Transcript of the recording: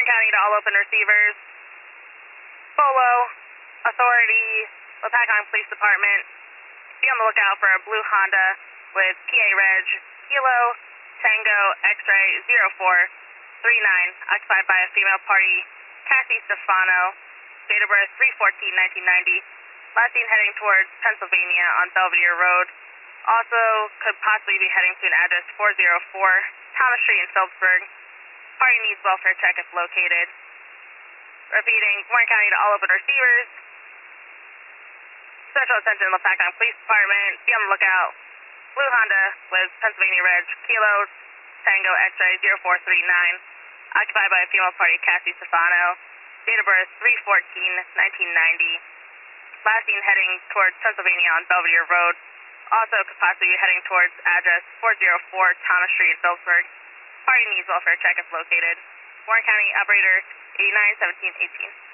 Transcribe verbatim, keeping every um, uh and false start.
County to all open receivers. Bolo, Authority, Lapacong Police Department. Be on the lookout for a blue Honda with P A Reg, Kilo, Tango, X-ray, zero four three nine, occupied by a female party, Cassie Stefano, date of birth three fourteen nineteen ninety, last seen heading towards Pennsylvania on Belvedere Road. Also could possibly be heading to an address four oh four Thomas Street in Phillipsburg. Party needs welfare check if located. Repeating, Warren County to all open receivers. Special attention, Lapacong Police Department. Be on the lookout. Blue Honda with Pennsylvania Reg, Kilo, Tango, X-ray, zero four three nine. Occupied by a female party, Cassie Stefano. Date of birth three fourteen nineteen ninety. Last seen heading towards Pennsylvania on Belvedere Road. Also could possibly be heading towards address four oh four Thomas Street in Phillipsburg. Party needs welfare check if located. Warren County Operator eighty-nine seventeen eighteen.